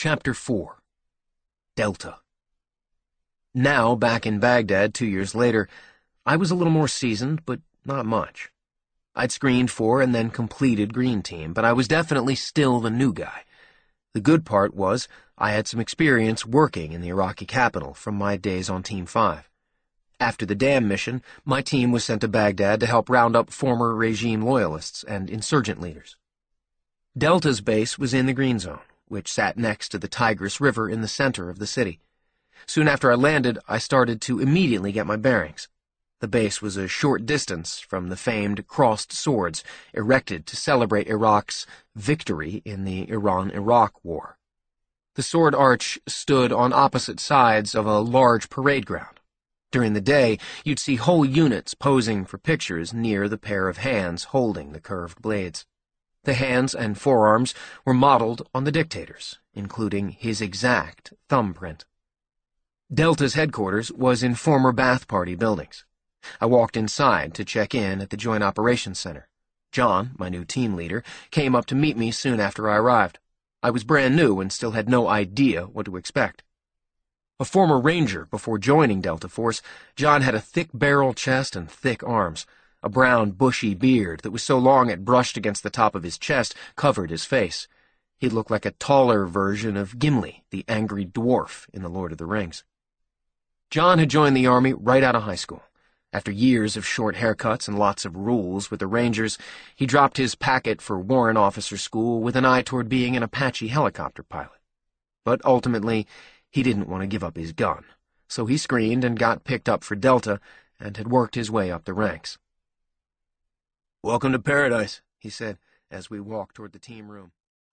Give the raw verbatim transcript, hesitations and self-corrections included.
Chapter four. Delta. Now, back in Baghdad two years later, I was a little more seasoned, but not much. I'd screened for and then completed Green Team, but I was definitely still the new guy. The good part was I had some experience working in the Iraqi capital from my days on Team five. After the dam mission, my team was sent to Baghdad to help round up former regime loyalists and insurgent leaders. Delta's base was in the Green Zone, which sat next to the Tigris River in the center of the city. Soon after I landed, I started to immediately get my bearings. The base was a short distance from the famed crossed swords erected to celebrate Iraq's victory in the Iran-Iraq War. The sword arch stood on opposite sides of a large parade ground. During the day, you'd see whole units posing for pictures near the pair of hands holding the curved blades. The hands and forearms were modeled on the dictator's, including his exact thumbprint. Delta's headquarters was in former Ba'ath Party buildings. I walked inside to check in at the Joint Operations Center. John, my new team leader, came up to meet me soon after I arrived. I was brand new and still had no idea what to expect. A former Ranger before joining Delta Force, John had a thick barrel chest and thick arms. A brown, bushy beard that was so long it brushed against the top of his chest covered his face. He looked like a taller version of Gimli, the angry dwarf in The Lord of the Rings. John had joined the Army right out of high school. After years of short haircuts and lots of rules with the Rangers, he dropped his packet for Warrant Officer School with an eye toward being an Apache helicopter pilot. But ultimately, he didn't want to give up his gun, so he screened and got picked up for Delta and had worked his way up the ranks. "Welcome to paradise," he said, as we walked toward the team room.